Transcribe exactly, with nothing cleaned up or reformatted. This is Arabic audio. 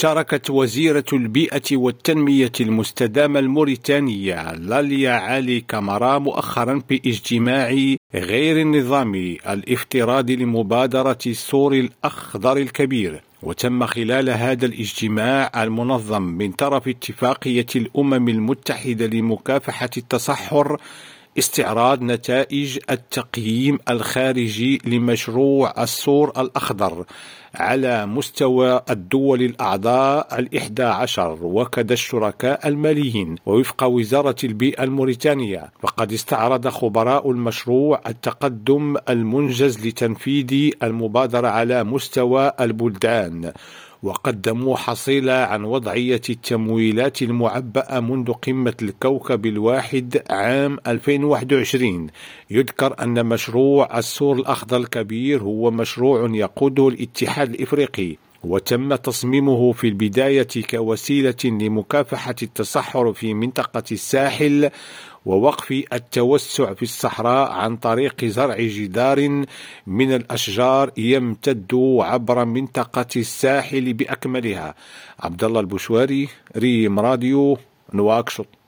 شاركت وزيرة البيئة والتنمية المستدامة الموريتانية لاليا علي كامارا مؤخرا في اجتماع غير النظامي الافتراضي لمبادرة السور الأخضر الكبير. وتم خلال هذا الاجتماع المنظم من طرف اتفاقية الأمم المتحدة لمكافحة التصحر استعراض نتائج التقييم الخارجي لمشروع السور الأخضر على مستوى الدول الأعضاء الإحدى عشر وكذا الشركاء الماليين. ووفق وزارة البيئة الموريتانية فقد استعرض خبراء المشروع التقدم المنجز لتنفيذ المبادرة على مستوى البلدان، وقدموا حصيلة عن وضعية التمويلات المعبأة منذ قمة الكوكب الواحد عام ألفين وواحد وعشرين. يذكر أن مشروع السور الأخضر الكبير هو مشروع يقوده الاتحاد الإفريقي، وتم تصميمه في البداية كوسيلة لمكافحة التصحر في منطقة الساحل ووقف التوسع في الصحراء عن طريق زرع جدار من الأشجار يمتد عبر منطقة الساحل بأكملها. عبد الله البشواري، ريم راديو، نواكشوط.